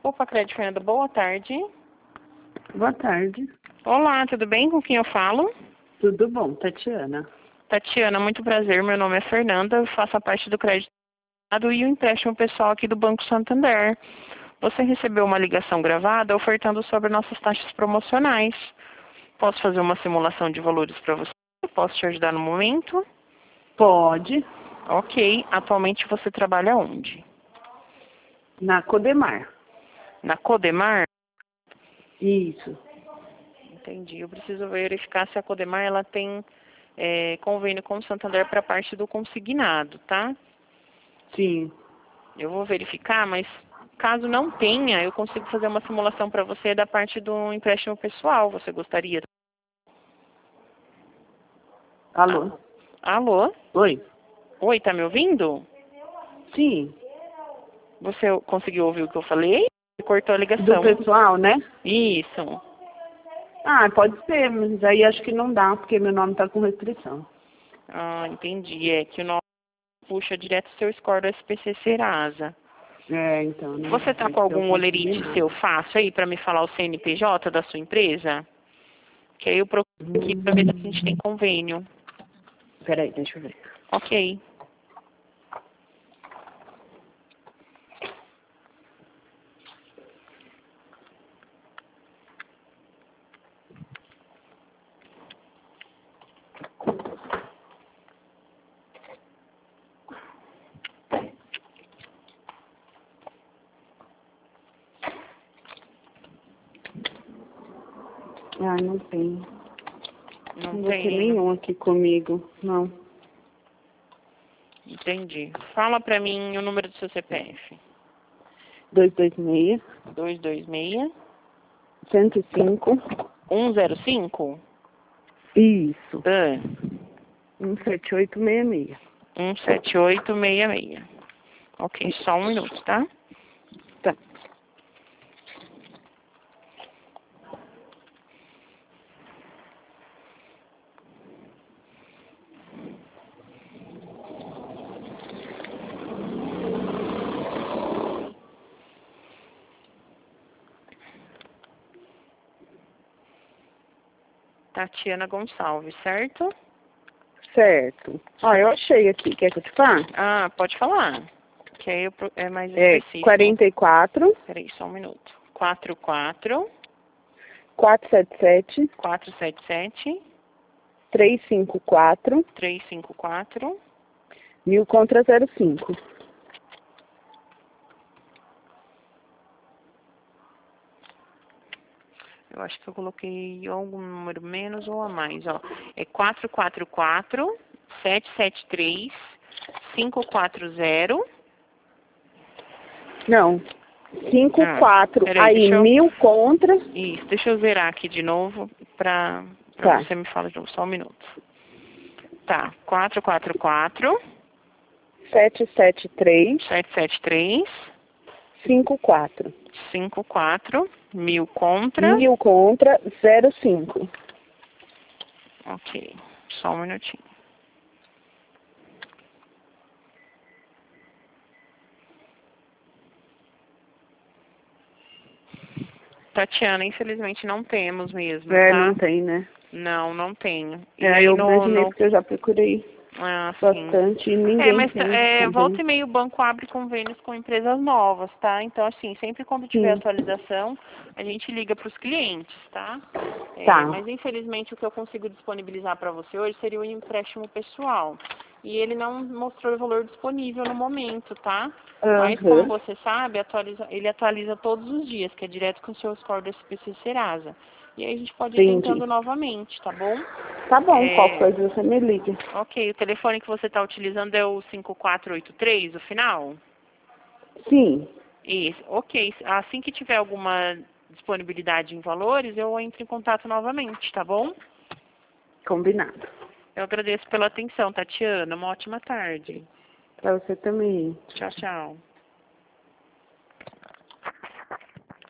Opa, Crédito Fernanda, boa tarde. Boa tarde. Olá, tudo bem? Com quem eu falo? Tudo bom, Tatiana? Tatiana, muito prazer. Meu nome é Fernanda, eu faço parte do Crédito e o empréstimo pessoal aqui do Banco Santander. Você recebeu uma ligação gravada ofertando sobre nossas taxas promocionais. Posso fazer uma simulação de valores para você? Posso te ajudar no momento? Pode. Ok. Atualmente você trabalha onde? Na Codemar. Na Codemar? Isso. Entendi. Eu preciso verificar se a Codemar ela tem convênio com o Santander para a parte do consignado, tá? Sim. Eu vou verificar, mas caso não tenha, eu consigo fazer uma simulação para você da parte do empréstimo pessoal. Você gostaria? Alô? Alô? Oi? Oi, tá me ouvindo? Sim. Você conseguiu ouvir o que eu falei? Cortou a Do ligação. pessoal, né? Isso. Ah, pode ser, mas aí acho que não dá, porque meu nome tá com restrição. Ah, entendi. É que o nosso puxa direto o seu score do SPC Serasa. É, então, né? Você tá com algum olerite seu fácil aí para me falar o CNPJ da sua empresa? Que aí eu procuro aqui para ver se a gente tem convênio. Peraí, deixa eu ver. Ok. Ah, não tem. Não Não tem tem. nenhum aqui comigo, não. Entendi. Fala para mim o número do seu CPF. 226, 226 105. 105 Isso. 17866. 17866. Ok, só um minuto, tá? Tá. Tatiana Gonçalves, certo? Certo. Ó, eu achei aqui. Quer que eu te fale? Ah, pode falar. Que aí é mais É específico. 44 Peraí, só um minuto. 44 477 477 354 354 1000 contra 05. Eu acho que eu coloquei algum número menos ou a mais, ó. É 444 773 540. Não. 54. Peraí, Aí, deixa eu... 1000 contra. Isso, deixa eu zerar aqui de novo pra Tá. você me falar de novo, só um minuto. Tá, 444 773 773 54. 54 1000 contra. 1000 contra 05. Ok, só um minutinho. Tatiana, infelizmente não temos mesmo, É, tá? não tem, né? Não, não tenho. E É, aí eu imaginei porque eu já procurei sim. bastante e ninguém Mas tem volta convênio. e meia o banco abre convênios com empresas novas, tá? Então, assim, sempre quando tiver Sim. atualização, a gente liga para os clientes, tá? Tá. Mas, infelizmente, o que eu consigo disponibilizar para você hoje seria o empréstimo pessoal. E ele não mostrou o valor disponível no momento, tá? Mas, como Aham. você sabe, ele atualiza todos os dias, que é direto com o seu score do SPC Serasa. E aí a gente pode ir Entendi. tentando novamente, tá bom? Tá bom, qualquer coisa você me liga. Ok, o telefone que você está utilizando é o 5483, o final? Sim. Isso, ok. Assim que tiver alguma disponibilidade em valores, eu entro em contato novamente, tá bom? Combinado. Eu agradeço pela atenção, Tatiana. Uma ótima tarde. Pra você também. Tchau, tchau.